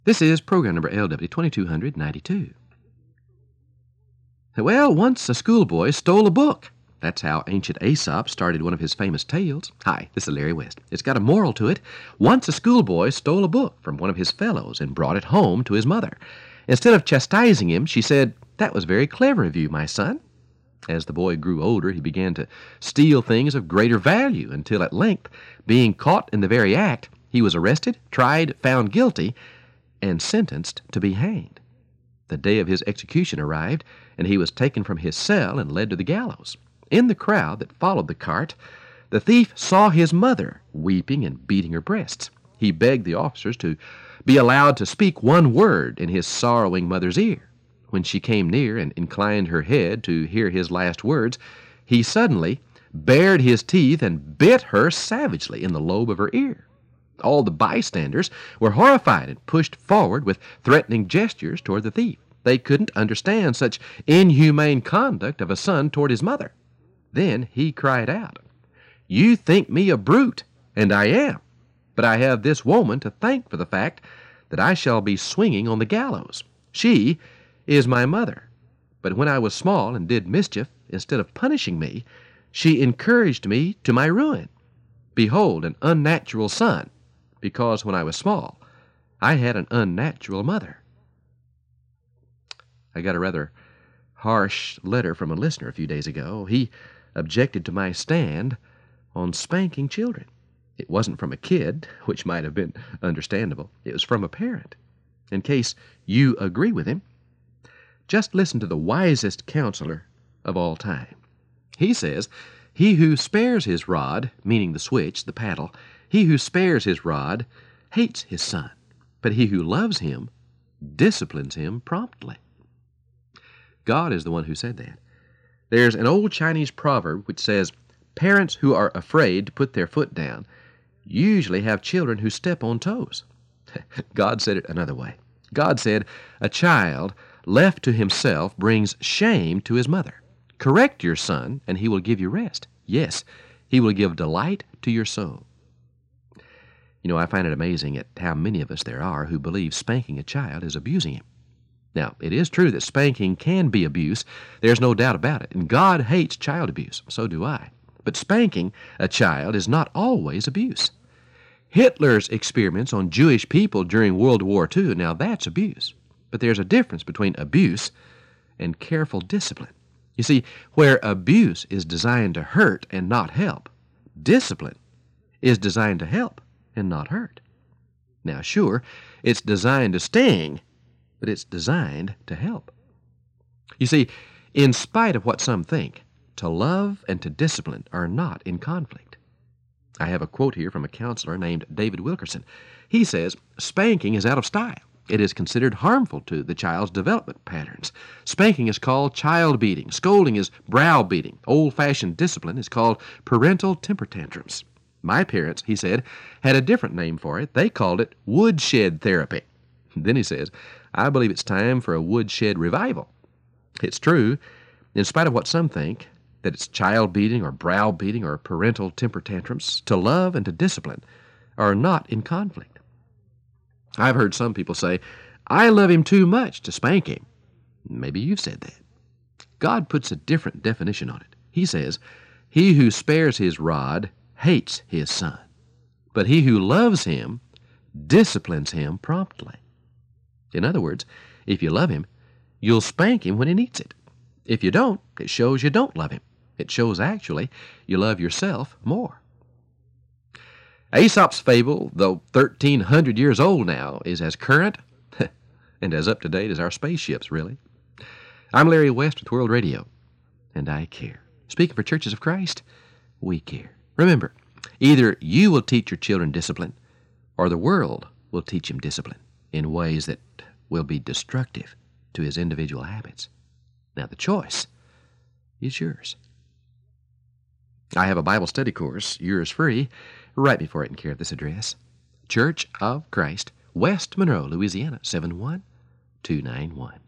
This is program number LW2292. Well, once a schoolboy stole a book. That's how ancient Aesop started one of his famous tales. Hi, this is Larry West. It's got a moral to it. Once a schoolboy stole a book from one of his fellows and brought it home to his mother. Instead of chastising him, she said, "That was very clever of you, my son." As the boy grew older, he began to steal things of greater value until at length, being caught in the very act, he was arrested, tried, found guilty, and sentenced to be hanged. The day of his execution arrived, and he was taken from his cell and led to the gallows. In the crowd that followed the cart, the thief saw his mother weeping and beating her breasts. He begged the officers to be allowed to speak one word in his sorrowing mother's ear. When she came near and inclined her head to hear his last words, he suddenly bared his teeth and bit her savagely in the lobe of her ear. All the bystanders were horrified and pushed forward with threatening gestures toward the thief. They couldn't understand such inhumane conduct of a son toward his mother. Then he cried out, "You think me a brute, and I am, but I have this woman to thank for the fact that I shall be swinging on the gallows. She is my mother, but when I was small and did mischief, instead of punishing me, she encouraged me to my ruin. Behold, an unnatural son, because when I was small, I had an unnatural mother." I got a rather harsh letter from a listener a few days ago. He objected to my stand on spanking children. It wasn't from a kid, which might have been understandable. It was from a parent. In case you agree with him, just listen to the wisest counselor of all time. He says, "He who spares his rod," meaning the switch, the paddle, "he who spares his rod hates his son, but he who loves him disciplines him promptly." God is the one who said that. There's an old Chinese proverb which says, "Parents who are afraid to put their foot down usually have children who step on toes." God said it another way. God said, "A child left to himself brings shame to his mother. Correct your son, and he will give you rest. Yes, he will give delight to your soul." You know, I find it amazing at how many of us there are who believe spanking a child is abusing him. Now, it is true that spanking can be abuse. There's no doubt about it. And God hates child abuse. So do I. But spanking a child is not always abuse. Hitler's experiments on Jewish people during World War II, now that's abuse. But there's a difference between abuse and careful discipline. You see, where abuse is designed to hurt and not help, discipline is designed to help and not hurt. Now, sure, it's designed to sting, but it's designed to help. You see, in spite of what some think, to love and to discipline are not in conflict. I have a quote here from a counselor named David Wilkerson. He says, "Spanking is out of style. It is considered harmful to the child's development patterns. Spanking is called child beating. Scolding is brow beating. Old-fashioned discipline is called parental temper tantrums. My parents," he said, "had a different name for it. They called it woodshed therapy." Then he says, "I believe it's time for a woodshed revival." It's true, in spite of what some think, that it's child beating or brow beating or parental temper tantrums, to love and to discipline are not in conflict. I've heard some people say, "I love him too much to spank him." Maybe you've said that. God puts a different definition on it. He says, "He who spares his rod hates his son, but he who loves him disciplines him promptly." In other words, if you love him, you'll spank him when he needs it. If you don't, it shows you don't love him. It shows, actually, you love yourself more. Aesop's fable, though 1,300 years old now, is as current and as up-to-date as our spaceships, really. I'm Larry West with World Radio, and I care. Speaking for Churches of Christ, we care. Remember, either you will teach your children discipline, or the world will teach him discipline in ways that will be destructive to his individual habits. Now, the choice is yours. I have a Bible study course, yours free. Write me for it in care of this address. Church of Christ, West Monroe, Louisiana, 71291.